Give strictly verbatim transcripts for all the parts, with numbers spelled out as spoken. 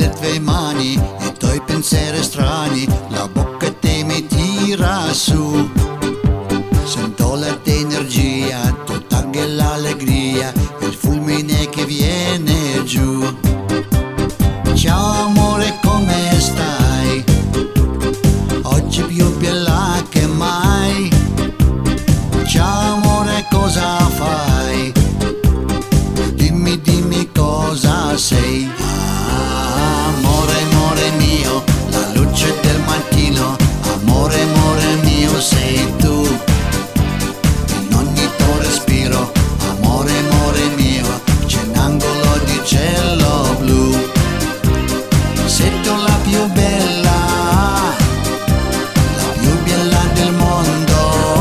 le tue mani, i tuoi pensieri strani, la bocca te mi tira su. Sento la tua energia, tutta anche l'allegria, il fulmine che viene giù. Ciao amore, come stai? Oggi più bella che mai. Ciao amore, cosa fai? Dimmi, dimmi cosa sei. Ah, amore, amore mio, la luce del mattino. Amore, amore mio, sei tu. In ogni tuo respiro, amore, amore mio, c'è un angolo di cielo blu. Sei tu la più bella, la più bella del mondo.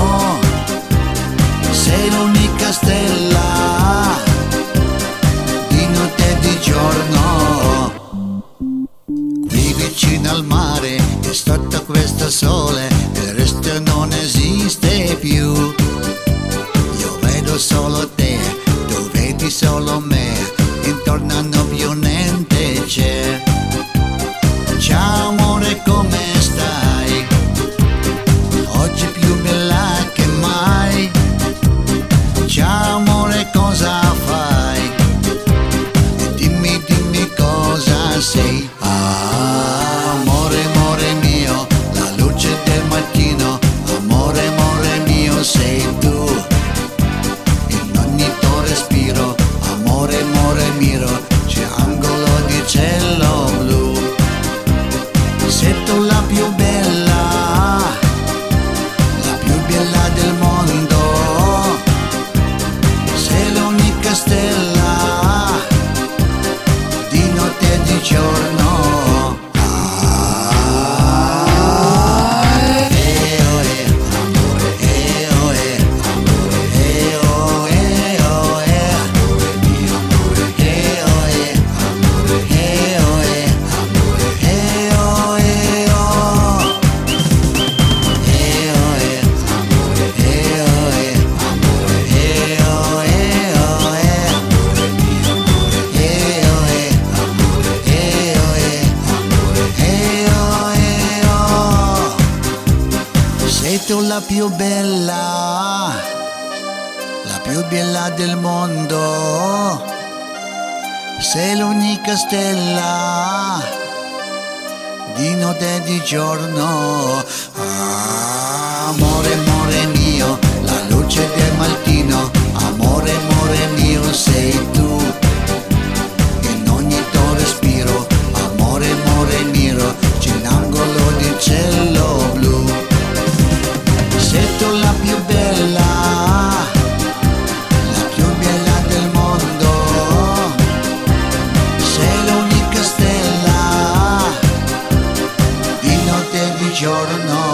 Sei l'unica stella, di notte e di giorno. Qui vicino al mare e sotto questo sole, il resto non esiste più. Io vedo solo te, tu vedi solo me, intorno a noi più niente c'è. Ciao amore, come stai? Oggi più bella che mai. Ciao amore, cosa fai? Dimmi, dimmi cosa sei. Ah, amore, amore mio, la luce del mattino. Amore, amore mio, sei tu. In ogni tuo respiro, amore, amore mio, c'è angolo di cielo blu. Sei tu la più bella, la più bella del mondo. Sei l'unica stella, di notte e di giorno. Ah, eh, oh, eh, amore, eh, oh, eh, amore, eh, oh, eh, oh, eh, amore mio, amore, eh, oh, eh, amore, eh, oh, eh, amore, eh, oh, eh, oh. Eh, oh, eh, amore, eh, oh, eh, amore, eh, oh, eh, oh, eh, amore mio, amore, eh, oh, eh, amore, eh, oh, eh, amore, eh, oh, eh, oh. Sei tu la più bella, la più bella del mondo. Sei l'unica stella, di notte e di giorno. Ah, amore, amore mio, la luce del mattino. Amore, amore mio, sei tu. In ogni tuo respiro, amore, amore mio, c'è un angolo di cielo blu. Sei tu la più bella, la più bella del mondo. Sei l'unica stella, di notte e di giorno.